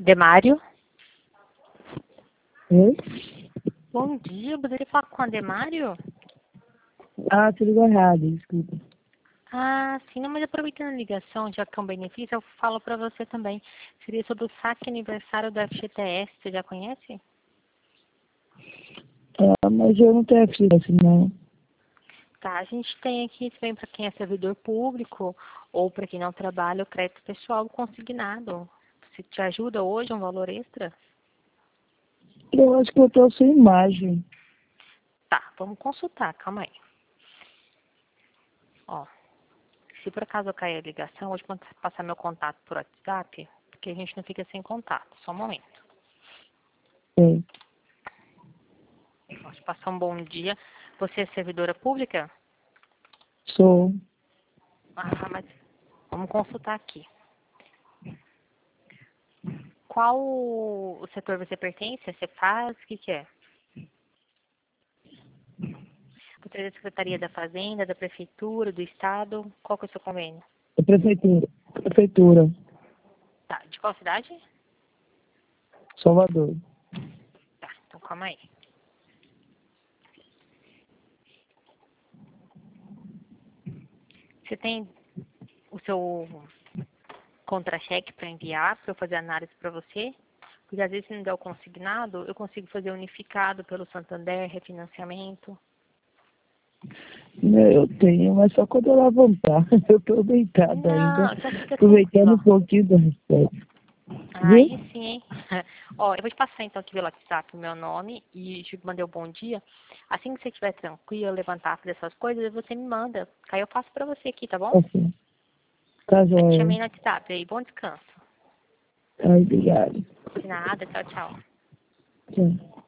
Demário? Oi? Bom dia, poderia falar com a Demário? Ah, você ligou errado, desculpa. Ah, sim, não, mas aproveitando a ligação, já que é um benefício, eu falo para você também. Seria sobre o saque aniversário da FGTS, você já conhece? Ah, mas eu não tenho FGTS, não. Tá, a gente tem aqui também para quem é servidor público ou para quem não trabalha, o crédito pessoal consignado. Se te ajuda hoje um valor extra? Eu acho que eu tô sem imagem. Tá, vamos consultar, calma aí. Ó, se por acaso eu cair a ligação, hoje vou passar meu contato por WhatsApp, porque a gente não fica sem contato, só um momento. É. Posso passar um bom dia. Você é servidora pública? Sou. Ah, mas vamos consultar aqui. Qual o setor você pertence? Você faz? O que que é? Você é da Secretaria da Fazenda, da Prefeitura, do Estado? Qual que é o seu convênio? É prefeitura. Prefeitura. Tá, de qual cidade? Salvador. Tá, então calma aí. Você tem o seu contra-cheque para enviar, para eu fazer análise para você? Porque às vezes se não der o consignado, eu consigo fazer unificado pelo Santander, refinanciamento. Eu tenho, mas só quando eu levantar. Eu tô deitada ainda. Não, então fica Aproveitando um tranquila. pouquinho da resposta. Aí Viu? sim, hein? Ó, eu vou te passar então aqui pelo WhatsApp o meu nome e te mandei o bom dia. Assim que você estiver tranquila, levantar, fazer essas coisas, você me manda. Aí eu faço pra você aqui, tá bom? Ok. Tá Já te joia. chamei no WhatsApp aí. Bom descanso. Ai, obrigado. De nada, tchau, tchau. Tchau.